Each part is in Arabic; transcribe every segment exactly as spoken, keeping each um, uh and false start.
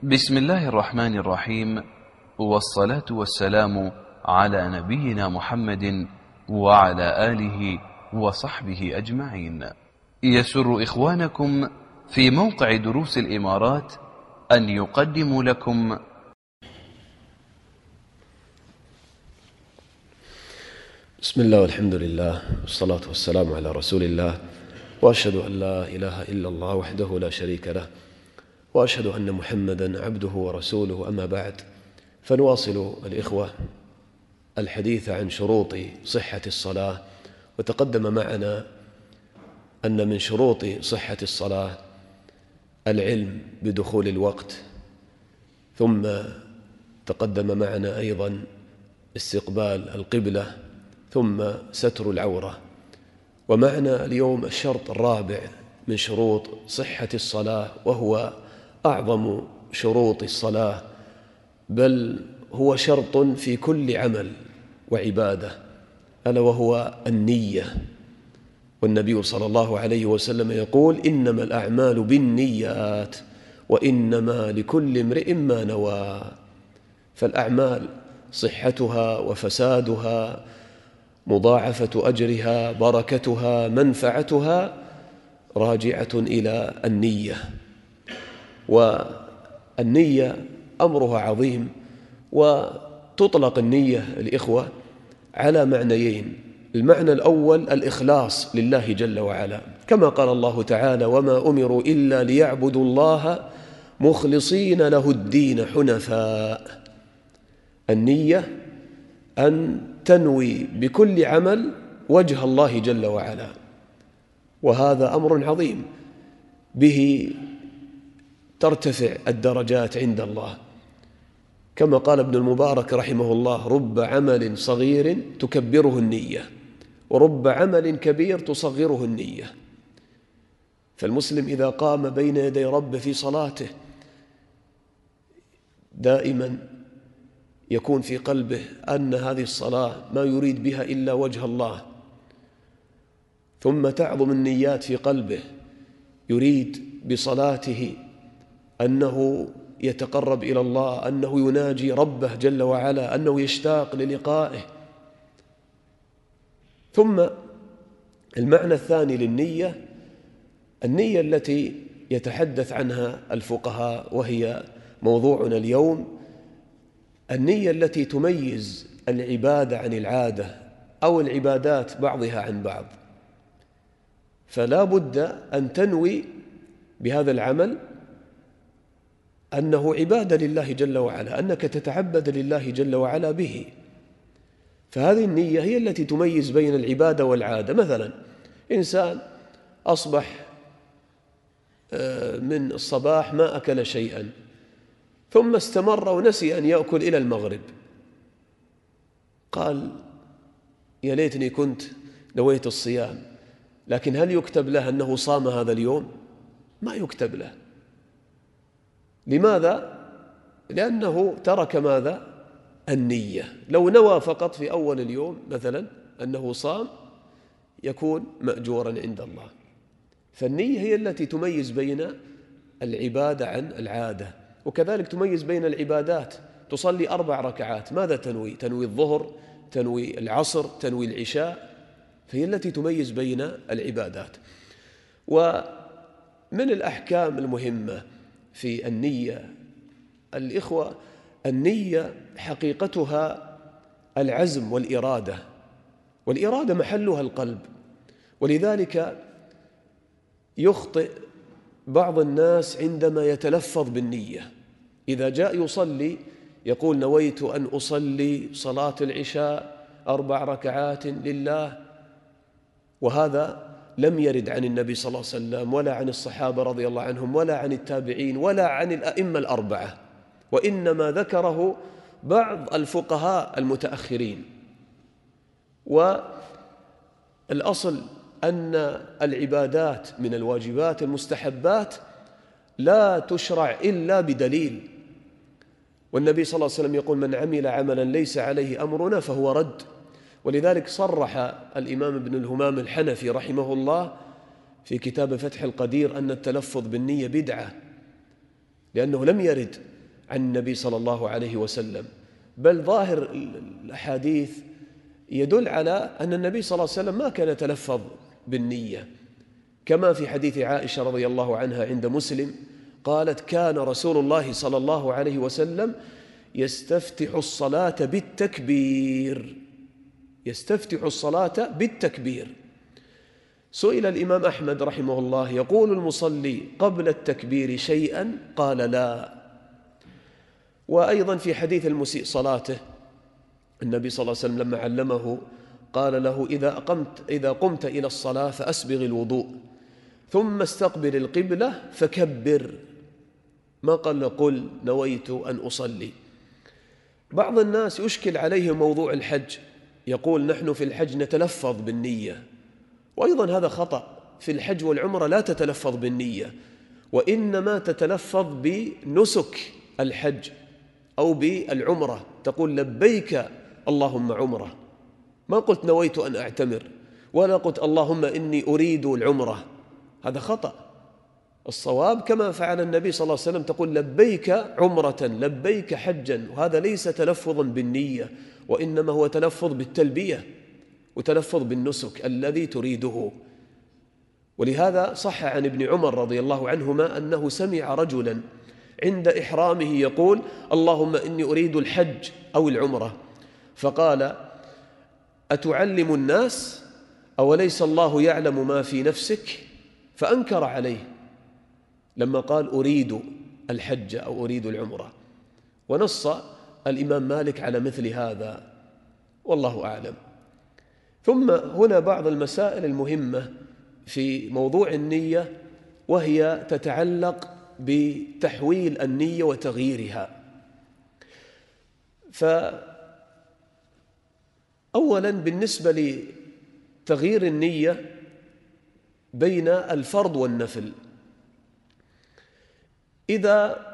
بسم الله الرحمن الرحيم، والصلاة والسلام على نبينا محمد وعلى آله وصحبه أجمعين. يسر إخوانكم في موقع دروس الإمارات أن يقدموا لكم بسم الله والحمد لله والصلاة والسلام على رسول الله، وأشهد أن لا إله إلا الله وحده لا شريك له، وأشهد أن محمدا عبده ورسوله. أما بعد، فنواصل الإخوة الحديث عن شروط صحة الصلاة. وتقدم معنا أن من شروط صحة الصلاة العلم بدخول الوقت، ثم تقدم معنا أيضا استقبال القبلة، ثم ستر العورة. ومعنا اليوم الشرط الرابع من شروط صحة الصلاة، وهو أعظم شروط الصلاة، بل هو شرط في كل عمل وعبادة، ألا وهو النية. والنبي صلى الله عليه وسلم يقول: إنما الأعمال بالنيات وإنما لكل امرئ ما نوى. فالأعمال صحتها وفسادها، مضاعفة أجرها، بركتها، منفعتها راجعة إلى النية. والنية أمرها عظيم، وتطلق النية الإخوة على معنيين: المعنى الأول الإخلاص لله جل وعلا، كما قال الله تعالى: وما أمروا إلا ليعبدوا الله مخلصين له الدين حنفاء. النية أن تنوي بكل عمل وجه الله جل وعلا، وهذا أمر عظيم، به ترتفع الدرجات عند الله، كما قال ابن المبارك رحمه الله: رب عمل صغير تكبره النية، ورب عمل كبير تصغره النية. فالمسلم إذا قام بين يدي ربه في صلاته دائما يكون في قلبه أن هذه الصلاة ما يريد بها إلا وجه الله، ثم تعظم النيات في قلبه، يريد بصلاته أنه يتقرب إلى الله، أنه يناجي ربه جل وعلا، أنه يشتاق للقائه. ثم المعنى الثاني للنية، النية التي يتحدث عنها الفقهاء، وهي موضوعنا اليوم، النية التي تميز العبادة عن العادة، أو العبادات بعضها عن بعض. فلا بد أن تنوي بهذا العمل أنه عبادة لله جل وعلا، أنك تتعبد لله جل وعلا به. فهذه النية هي التي تميز بين العبادة والعادة. مثلا إنسان أصبح من الصباح ما أكل شيئا، ثم استمر ونسي أن يأكل إلى المغرب، قال: يا ليتني كنت نويت الصيام. لكن هل يكتب له أنه صام هذا اليوم؟ ما يكتب له. لماذا؟ لأنه ترك ماذا؟ النية. لو نوى فقط في أول اليوم مثلا أنه صام يكون مأجورا عند الله. فالنية هي التي تميز بين العبادة عن العادة، وكذلك تميز بين العبادات. تصلي أربع ركعات، ماذا تنوي؟ تنوي الظهر، تنوي العصر، تنوي العشاء. فهي التي تميز بين العبادات. ومن الأحكام المهمة في النية الإخوة، النية حقيقتها العزم والإرادة، والإرادة محلها القلب. ولذلك يخطئ بعض الناس عندما يتلفظ بالنية. إذا جاء يصلي يقول: نويت أن أصلي صلاة العشاء أربع ركعات لله، وهذا لم يرد عن النبي صلى الله عليه وسلم، ولا عن الصحابة رضي الله عنهم، ولا عن التابعين، ولا عن الأئمة الأربعة، وإنما ذكره بعض الفقهاء المتأخرين. والأصل أن العبادات من الواجبات المستحبات لا تشرع إلا بدليل. والنبي صلى الله عليه وسلم يقول: من عمل عملا ليس عليه أمرنا فهو رد. ولذلك صرح الإمام ابن الهمام الحنفي رحمه الله في كتاب فتح القدير أن التلفظ بالنية بدعة، لأنه لم يرد عن النبي صلى الله عليه وسلم، بل ظاهر الأحاديث يدل على أن النبي صلى الله عليه وسلم ما كان يتلفظ بالنية، كما في حديث عائشة رضي الله عنها عند مسلم قالت: كان رسول الله صلى الله عليه وسلم يستفتح الصلاة بالتكبير، يستفتح الصلاة بالتكبير. سئل الإمام أحمد رحمه الله: يقول المصلي قبل التكبير شيئا؟ قال: لا. وأيضا في حديث المسيء صلاته النبي صلى الله عليه وسلم لما علمه قال له: إذا قمت, إذا قمت إلى الصلاة فأسبغ الوضوء ثم استقبل القبلة فكبر، ما قال قل نويت أن أصلي. بعض الناس يشكل عليه موضوع الحج، يقول: نحن في الحج نتلفظ بالنية، وأيضا هذا خطأ. في الحج والعمرة لا تتلفظ بالنية، وإنما تتلفظ بنسك الحج أو بالعمرة، تقول: لبيك اللهم عمرة، ما قلت نويت أن أعتمر، ولا قلت اللهم إني أريد العمرة، هذا خطأ. الصواب كما فعل النبي صلى الله عليه وسلم، تقول: لبيك عمرة، لبيك حجا، وهذا ليس تلفظا بالنية، وإنما هو تلفظ بالتلبية وتلفظ بالنسك الذي تريده. ولهذا صح عن ابن عمر رضي الله عنهما أنه سمع رجلا عند إحرامه يقول: اللهم إني أريد الحج أو العمرة، فقال: أتعلم الناس أوليس الله يعلم ما في نفسك؟ فأنكر عليه لما قال أريد الحج أو أريد العمرة. ونص الإمام مالك على مثل هذا، والله أعلم. ثم هنا بعض المسائل المهمة في موضوع النية، وهي تتعلق بتحويل النية وتغييرها. فأولا بالنسبة لتغيير النية بين الفرض والنفل، إذا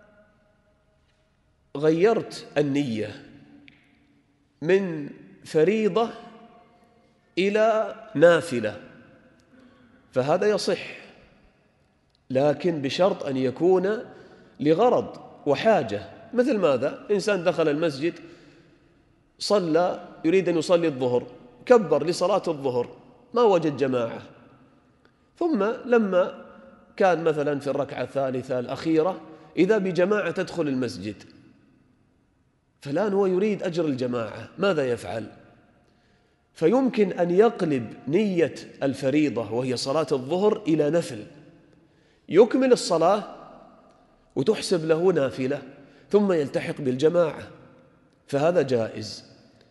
غيرت النية من فريضة إلى نافلة فهذا يصح، لكن بشرط أن يكون لغرض وحاجة. مثل ماذا؟ إنسان دخل المسجد صلى، يريد أن يصلي الظهر، كبر لصلاة الظهر، ما وجد جماعة، ثم لما كان مثلا في الركعة الثالثة الأخيرة إذا بجماعة تدخل المسجد، فالآن هو يريد أجر الجماعة، ماذا يفعل؟ فيمكن أن يقلب نية الفريضة وهي صلاة الظهر إلى نفل، يكمل الصلاة وتحسب له نافلة ثم يلتحق بالجماعة، فهذا جائز.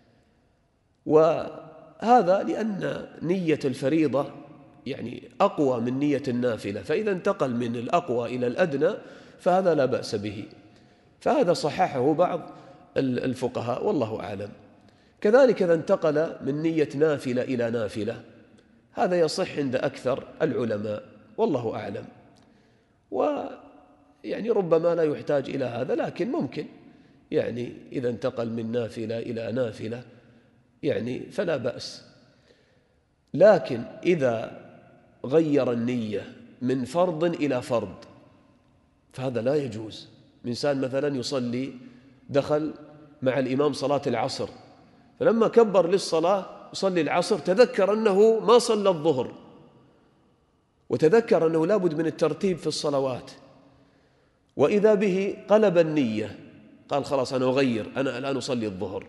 وهذا لأن نية الفريضة يعني أقوى من نية النافلة، فإذا انتقل من الأقوى إلى الأدنى فهذا لا بأس به، فهذا صححه بعض الفقهاء والله أعلم. كذلك إذا انتقل من نية نافلة إلى نافلة هذا يصح عند أكثر العلماء والله أعلم. ويعني ربما لا يحتاج إلى هذا، لكن ممكن يعني إذا انتقل من نافلة إلى نافلة يعني فلا بأس. لكن إذا غير النية من فرض إلى فرض فهذا لا يجوز. إنسان مثلا يصلي، دخل مع الإمام صلاة العصر، فلما كبر للصلاة يصلي العصر تذكر أنه ما صلى الظهر، وتذكر أنه لابد من الترتيب في الصلوات، وإذا به قلب النية، قال خلاص أنا أغير، أنا الآن أصلي الظهر،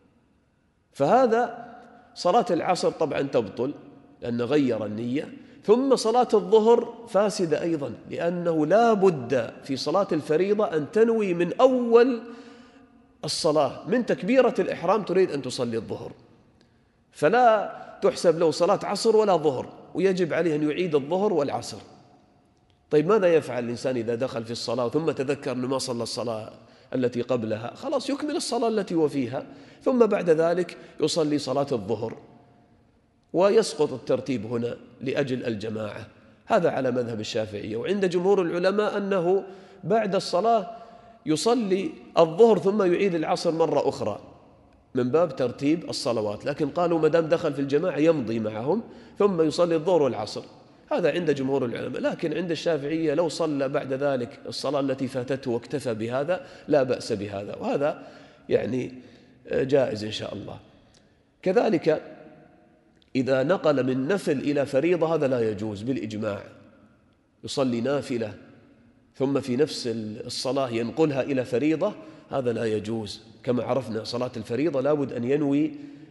فهذا صلاة العصر طبعا تبطل لأنه غير النية، ثم صلاة الظهر فاسدة أيضا، لأنه لا بد في صلاة الفريضة أن تنوي من أول الصلاة، من تكبيرة الإحرام تريد أن تصلي الظهر، فلا تحسب له صلاة عصر ولا ظهر، ويجب عليه أن يعيد الظهر والعصر. طيب ماذا يفعل الإنسان إذا دخل في الصلاة ثم تذكر أنه ما صلى الصلاة التي قبلها؟ خلاص يكمل الصلاة التي هو فيها، ثم بعد ذلك يصلي صلاة الظهر، ويسقط الترتيب هنا لأجل الجماعة. هذا على مذهب الشافعية. وعند جمهور العلماء أنه بعد الصلاة يصلي الظهر ثم يعيد العصر مرة أخرى من باب ترتيب الصلوات، لكن قالوا ما دام دخل في الجماعة يمضي معهم ثم يصلي الظهر والعصر. هذا عند جمهور العلماء. لكن عند الشافعية لو صلى بعد ذلك الصلاة التي فاتته واكتفى بهذا لا بأس بهذا، وهذا يعني جائز إن شاء الله. كذلك إذا نقل من نفل إلى فريضة هذا لا يجوز بالإجماع، يصلي نافلة ثم في نفس الصلاة ينقلها إلى فريضة، هذا لا يجوز. كما عرفنا صلاة الفريضة لابد أن ينوي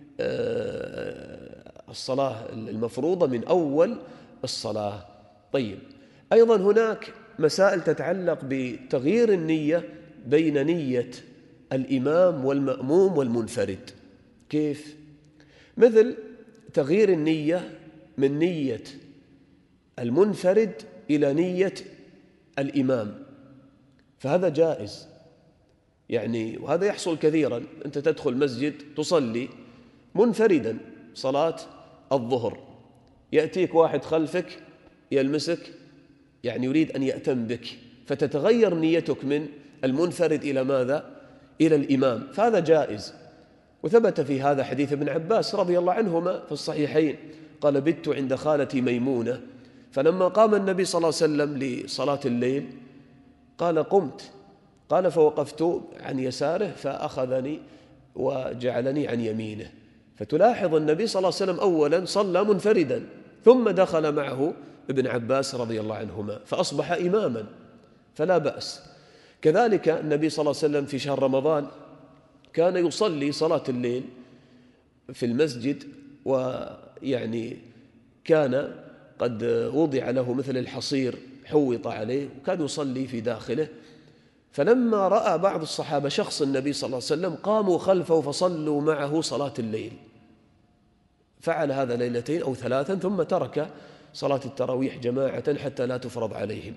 الصلاة المفروضة من أول الصلاة. طيب، أيضا هناك مسائل تتعلق بتغيير النية بين نية الإمام والمأموم والمنفرد. كيف؟ مثل تغيير النية من نية المنفرد إلى نية الإمام، فهذا جائز يعني، وهذا يحصل كثيرا. أنت تدخل مسجد تصلي منفردا صلاة الظهر، يأتيك واحد خلفك يلمسك يعني يريد أن يأتم بك، فتتغير نيتك من المنفرد إلى ماذا؟ إلى الإمام، فهذا جائز. وثبت في هذا حديث ابن عباس رضي الله عنهما في الصحيحين، قال: بت عند خالتي ميمونة، فلما قام النبي صلى الله عليه وسلم لصلاة الليل قال: قمت، قال: فوقفت عن يساره فأخذني وجعلني عن يمينه. فتلاحظ النبي صلى الله عليه وسلم أولا صلى منفردا، ثم دخل معه ابن عباس رضي الله عنهما فأصبح إماما، فلا بأس. كذلك النبي صلى الله عليه وسلم في شهر رمضان كان يصلي صلاة الليل في المسجد، ويعني كان قد وضع له مثل الحصير حوط عليه وكان يصلي في داخله، فلما رأى بعض الصحابة شخص النبي صلى الله عليه وسلم قاموا خلفه فصلوا معه صلاة الليل. فعل هذا ليلتين أو ثلاثا ثم ترك صلاة التراويح جماعة حتى لا تفرض عليهم.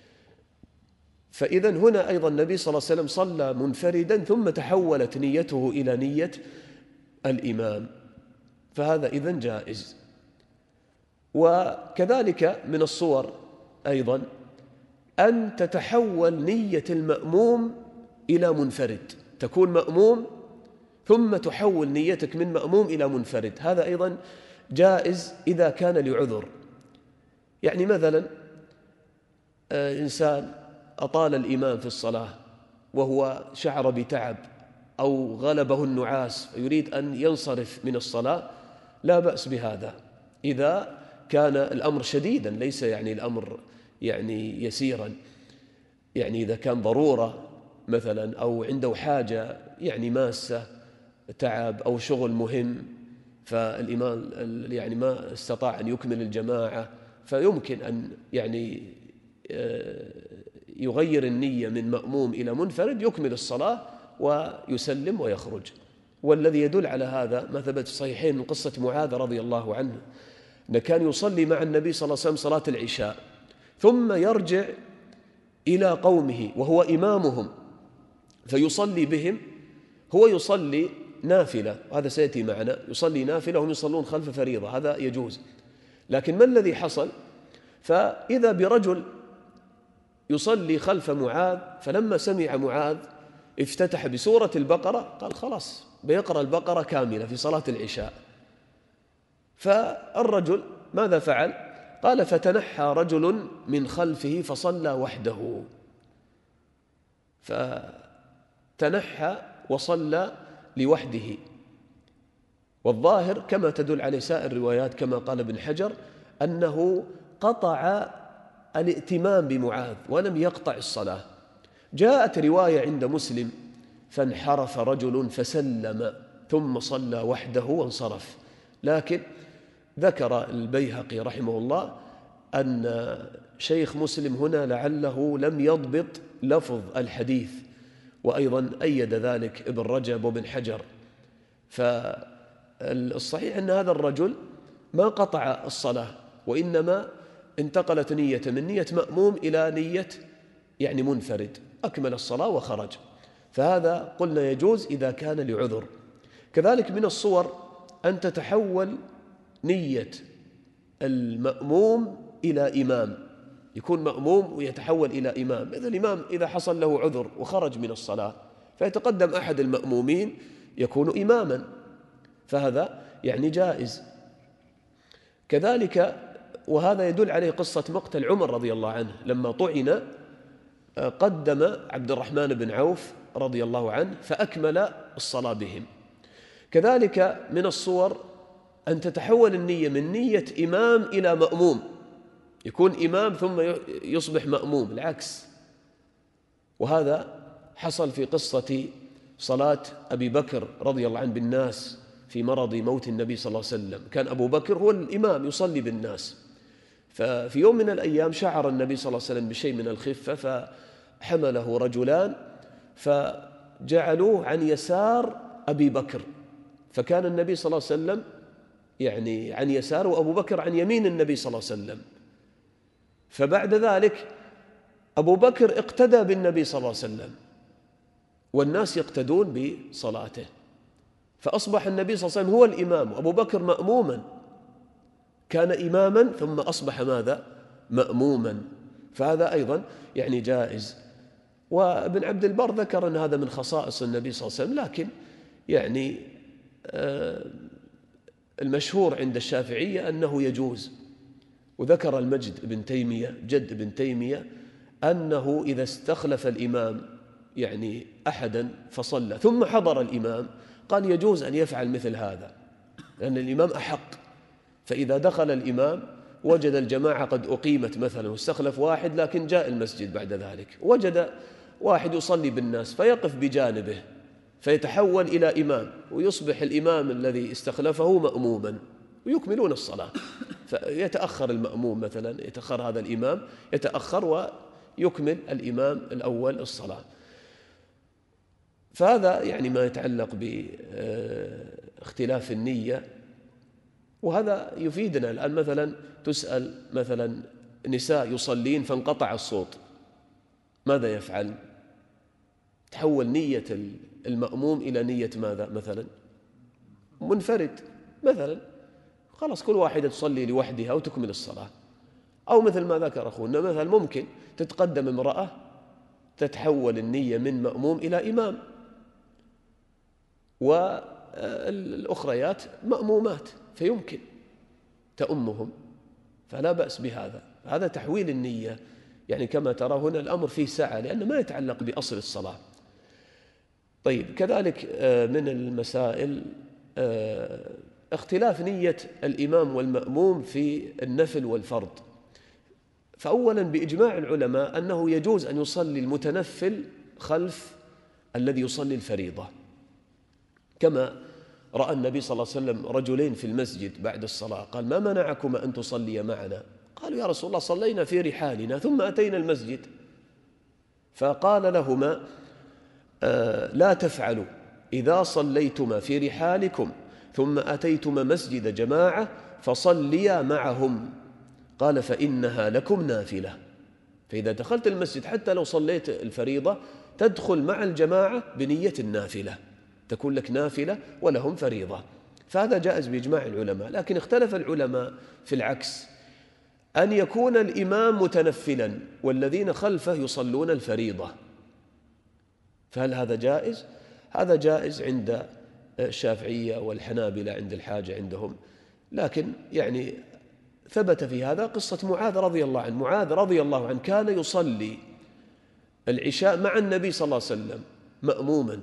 فإذا هنا أيضا النبي صلى الله عليه وسلم صلى منفردا ثم تحولت نيته إلى نية الإمام، فهذا إذن جائز. وكذلك من الصور أيضا أن تتحول نية المأموم إلى منفرد، تكون مأموم ثم تحول نيتك من مأموم إلى منفرد، هذا أيضا جائز إذا كان لعذر. يعني مثلا إنسان أطال الإمام في الصلاة وهو شعر بتعب أو غلبه النعاس يريد أن ينصرف من الصلاة، لا بأس بهذا إذا كان الأمر شديدا، ليس يعني الأمر يعني يسيرا. يعني إذا كان ضرورة مثلا أو عنده حاجة يعني ماسة، تعب أو شغل مهم، فالإمام يعني ما استطاع أن يكمل الجماعة، فيمكن أن يعني يغير النية من مأموم إلى منفرد، يكمل الصلاة ويسلم ويخرج. والذي يدل على هذا ما ثبت في الصحيحين من قصة معاذ رضي الله عنه، أنه كان يصلي مع النبي صلى الله عليه وسلم صلاة العشاء ثم يرجع إلى قومه وهو إمامهم فيصلي بهم، هو يصلي نافلة، وهذا سيأتي معنا، يصلي نافلة وهم يصلون خلف فريضة، هذا يجوز. لكن ما الذي حصل؟ فإذا برجل يصلي خلف معاذ، فلما سمع معاذ افتتح بسورة البقرة قال خلاص بيقرأ البقرة كاملة في صلاة العشاء. فالرجل ماذا فعل؟ قال: فتنحى رجل من خلفه فصلى وحده، فتنحى وصلى لوحده. والظاهر كما تدل عليه سائر الروايات كما قال ابن حجر أنه قطع الائتمام بمعاذ ولم يقطع الصلاة. جاءت رواية عند مسلم: فانحرف رجل فسلم ثم صلى وحده وانصرف. لكن ذكر البيهقي رحمه الله أن شيخ مسلم هنا لعله لم يضبط لفظ الحديث، وأيضا أيد ذلك ابن رجب وابن حجر. فالصحيح أن هذا الرجل ما قطع الصلاة، وإنما انتقلت نية من نية مأموم إلى نية يعني منفرد، أكمل الصلاة وخرج. فهذا قلنا يجوز إذا كان لعذر. كذلك من الصور أن تتحول نية المأموم إلى إمام، يكون مأموم ويتحول إلى إمام. إذا الإمام إذا حصل له عذر وخرج من الصلاة فيتقدم أحد المأمومين يكون إماما، فهذا يعني جائز. كذلك وهذا يدل عليه قصة مقتل عمر رضي الله عنه لما طعن، قدم عبد الرحمن بن عوف رضي الله عنه فأكمل الصلاة بهم. كذلك من الصور أن تتحول النية من نية إمام إلى مأموم، يكون إمام ثم يصبح مأموم، العكس. وهذا حصل في قصة صلاة أبي بكر رضي الله عنه بالناس في مرض موت النبي صلى الله عليه وسلم. كان أبو بكر هو الإمام يصلي بالناس، ففي يوم من الأيام شعر النبي صلى الله عليه وسلم بشيء من الخفة، فحمله رجلان فجعلوه عن يسار أبي بكر، فكان النبي صلى الله عليه وسلم يعني عن يسار وأبو بكر عن يمين النبي صلى الله عليه وسلم. فبعد ذلك أبو بكر اقتدى بالنبي صلى الله عليه وسلم والناس يقتدون بصلاته، فأصبح النبي صلى الله عليه وسلم هو الإمام وأبو بكر مأموما، كان إماما ثم أصبح ماذا؟ مأموما. فهذا أيضا يعني جائز. وابن عبد البر ذكر أن هذا من خصائص النبي صلى الله عليه وسلم، لكن يعني آه المشهور عند الشافعية أنه يجوز. وذكر المجد بن تيمية جد ابن تيمية أنه إذا استخلف الإمام يعني أحدا فصلى ثم حضر الإمام قال يجوز أن يفعل مثل هذا، لأن الإمام أحق. فإذا دخل الإمام وجد الجماعة قد أقيمت مثلا واستخلف واحد، لكن جاء المسجد بعد ذلك وجد واحد يصلي بالناس فيقف بجانبه فيتحول إلى إمام ويصبح الإمام الذي استخلفه مأموما ويكملون الصلاة. فيتأخر المأموم مثلا، يتأخر هذا الإمام يتأخر ويكمل الإمام الأول الصلاة. فهذا يعني ما يتعلق باختلاف النية. وهذا يفيدنا الآن، مثلا تسأل مثلا نساء يصلين فانقطع الصوت، ماذا يفعل؟ تحول نية المأموم إلى نية ماذا؟ مثلا منفرد مثلا، خلاص كل واحدة تصلي لوحدها وتكمل الصلاة. أو مثل ما ذكر أخونا مثلا ممكن تتقدم امرأة تتحول النية من مأموم إلى إمام، والأخريات مأمومات فيمكن تأمهم، فلا بأس بهذا. هذا تحويل النية، يعني كما ترى هنا الأمر فيه سعة لأنه ما يتعلق بأصل الصلاة. طيب، كذلك من المسائل اختلاف نية الإمام والمأموم في النفل والفرض. فأولا بإجماع العلماء أنه يجوز أن يصلي المتنفل خلف الذي يصلي الفريضة، كما رأى النبي صلى الله عليه وسلم رجلين في المسجد بعد الصلاة قال ما منعكما أن تصلي معنا؟ قالوا يا رسول الله صلينا في رحالنا ثم أتينا المسجد. فقال لهما آه لا تفعلوا، إذا صليتما في رحالكم ثم أتيتما مسجد جماعة فصليا معهم، قال فإنها لكم نافلة. فإذا دخلت المسجد حتى لو صليت الفريضة تدخل مع الجماعة بنية النافلة، تكون لك نافلة ولهم فريضة. فهذا جائز بإجماع العلماء. لكن اختلف العلماء في العكس، أن يكون الإمام متنفلا والذين خلفه يصلون الفريضة، فهل هذا جائز؟ هذا جائز عند الشافعية والحنابلة عند الحاجة عندهم. لكن يعني ثبت في هذا قصة معاذ رضي الله عنه. معاذ رضي الله عنه كان يصلي العشاء مع النبي صلى الله عليه وسلم مأموما،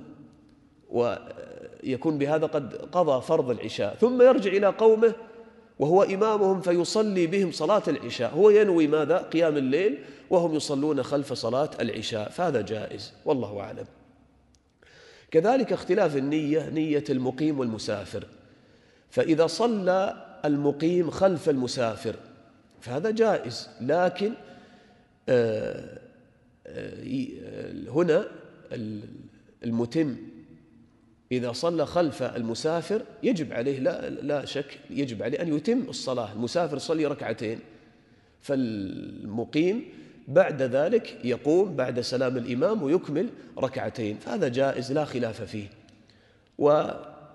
ويكون بهذا قد قضى فرض العشاء، ثم يرجع إلى قومه وهو إمامهم فيصلي بهم صلاة العشاء، هو ينوي ماذا؟ قيام الليل وهم يصلون خلف صلاة العشاء، فهذا جائز والله أعلم. كذلك اختلاف النية، نية المقيم والمسافر. فإذا صلى المقيم خلف المسافر فهذا جائز، لكن آه آه هنا المتم إذا صلى خلف المسافر يجب عليه لا, لا شك يجب عليه أن يتم الصلاة. المسافر صلي ركعتين، فالمقيم بعد ذلك يقوم بعد سلام الإمام ويكمل ركعتين، فهذا جائز لا خلاف فيه. و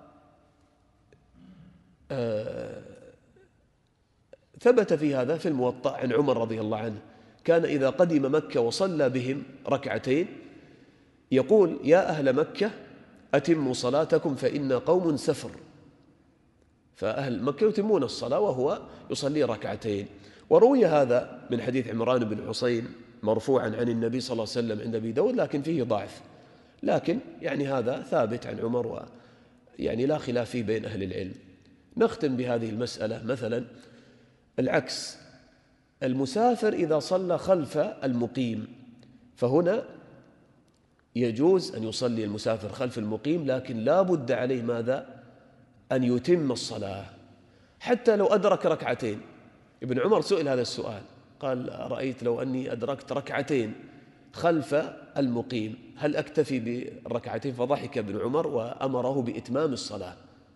ثبت في هذا في الموطأ عن عمر رضي الله عنه، كان إذا قدم مكة وصلى بهم ركعتين يقول يا أهل مكة أتموا صلاتكم فإن قوم سفر، فأهل مكة يتمون الصلاة وهو يصلي ركعتين. وروي هذا من حديث عمران بن حسين مرفوعا عن النبي صلى الله عليه وسلم عند أبي داود، لكن فيه ضعف، لكن يعني هذا ثابت عن عمر و يعني لا خلاف فيه بين أهل العلم. نختم بهذه المسألة مثلا العكس، المسافر إذا صلى خلف المقيم فهنا يجوز أن يصلي المسافر خلف المقيم، لكن لا بد عليه ماذا؟ أن يتم الصلاة حتى لو أدرك ركعتين. ابن عمر سئل هذا السؤال، قال رأيت لو أني أدركت ركعتين خلف المقيم هل أكتفي بالركعتين؟ فضحك ابن عمر وأمره بإتمام الصلاة.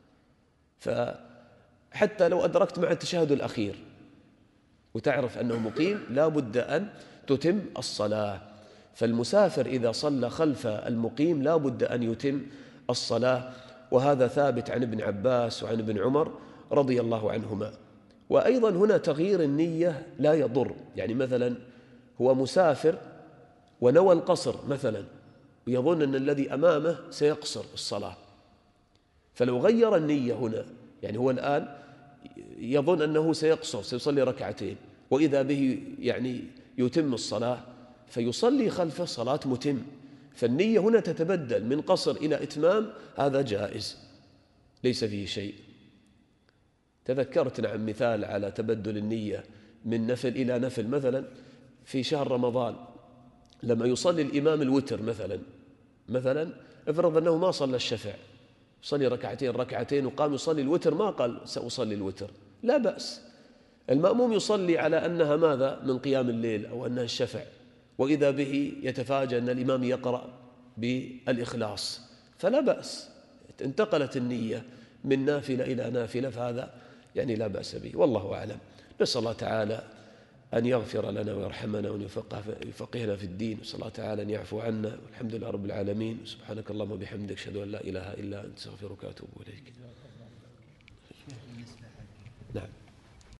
فحتى لو أدركت مع التشهد الأخير وتعرف أنه مقيم لا بد أن تتم الصلاة. فالمسافر إذا صلى خلف المقيم لا بد أن يتم الصلاة، وهذا ثابت عن ابن عباس وعن ابن عمر رضي الله عنهما. وأيضا هنا تغيير النية لا يضر، يعني مثلا هو مسافر ونوى القصر مثلا ويظن أن الذي أمامه سيقصر الصلاة، فلو غير النية هنا، يعني هو الآن يظن أنه سيقصر سيصلي ركعتين وإذا به يعني يتم الصلاة فيصلي خلفه صلاة متم، فالنية هنا تتبدل من قصر إلى إتمام، هذا جائز ليس فيه شيء. تذكرت نعم مثال على تبدل النية من نفل إلى نفل، مثلا في شهر رمضان لما يصلي الإمام الوتر مثلا مثلا افرض أنه ما صلى الشفع، صلي ركعتين ركعتين وقام يصلي الوتر، ما قال سأصلي الوتر، لا بأس. المأموم يصلي على أنها ماذا؟ من قيام الليل أو أنها الشفع، وإذا به يتفاجأ أن الإمام يقرأ بالإخلاص، فلا بأس، انتقلت النية من نافلة إلى نافلة، فهذا يعني لا بأس به، والله أعلم. نسأل الله تعالى أن يغفر لنا ويرحمنا وأن يفقهنا في الدين، نسأل الله تعالى أن يعفو عنا، والحمد لله رب العالمين. سبحانك اللهم وبحمدك أشهد أن لا إله إلا أنت أستغفرك وأتوب إليك.